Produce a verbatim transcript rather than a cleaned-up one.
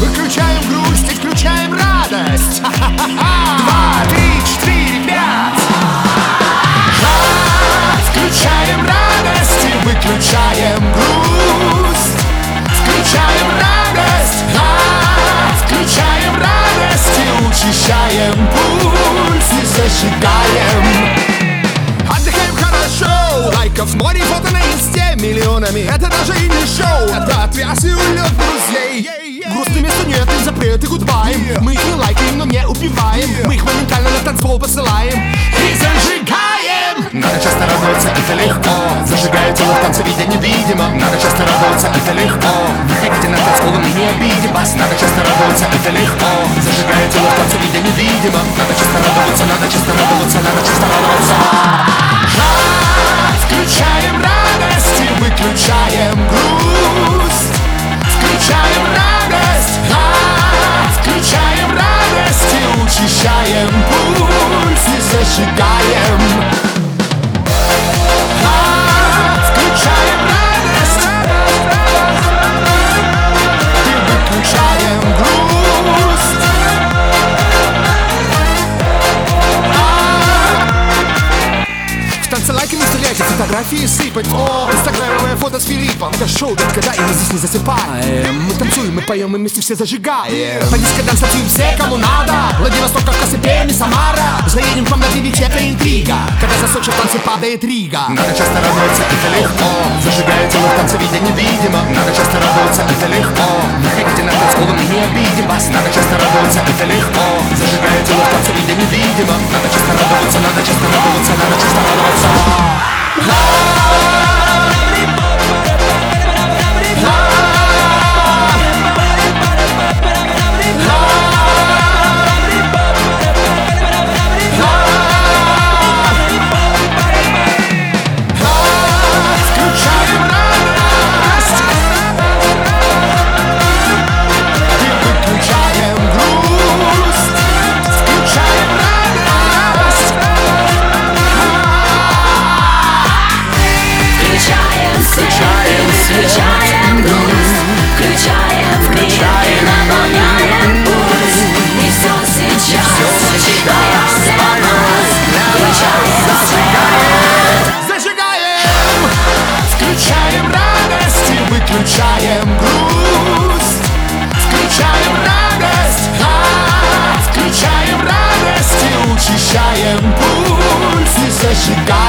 Выключаем грусть и включаем радость. Два, три, четыре, пять. Включаем радость и выключаем грусть. Включаем радость, включаем радость и учащаем пульс и зажигаем. Отдыхаем хорошо, лайков море, фото на инсте миллионами. Это даже и не шоу, это отвяз и улет друзей. Грустные места нет, и запреты гудбай. Мы их не лайкаем, но не убиваем. Мы их моментально на танцпол посылаем и зажигаем. Надо часто радоваться, это легко. Зажигая тело в танце, видя невидимо. Надо часто радоваться, это легко. Выходите на танцпол, мы не обидим вас. Надо часто радоваться, это легко. Зажигая тело в танце, видя невидимо. Надо часто радоваться, надо часто радоваться, надо часто радоваться. Включаем радость и выключаем грусть. Включаем радость, включаем радость и учащаем пульс и зажигаем. Включаем радость и выключаем грусть. В танце лайками стреляйте, фотографии сыпать. О, инстаграмовое фото с Филиппом. Это шоу, ведь когда и мы здесь не засыпаем. Мы танцуем, мы поем, мы вместе все зажигаем. По дискотекам танцуем все, кому надо. Владивосток, Кавказ и Пермь, Самара. Заедем к вам на девять, это интрига. Когда за Сочи в танце падает Рига. Надо часто радоваться, это легко. Зажигая тело в танце, видя невидимо. Надо часто радоваться, это легко. Выходите на танцпол, мы не обидим вас. Надо часто радоваться, это легко. Зажигая тело в танце, видя невидимо. Надо часто радоваться, надо часто радоваться, надо часто радоваться. Включаем грусть, включаем, включаем, наполняем пульс. И все сейчас, зажигаем для нас. Включаем, зажигаем, зажигаем. Включаем радость и выключаем грусть. Включаем радость, включаем радость и учащаем пульс и зажигаем.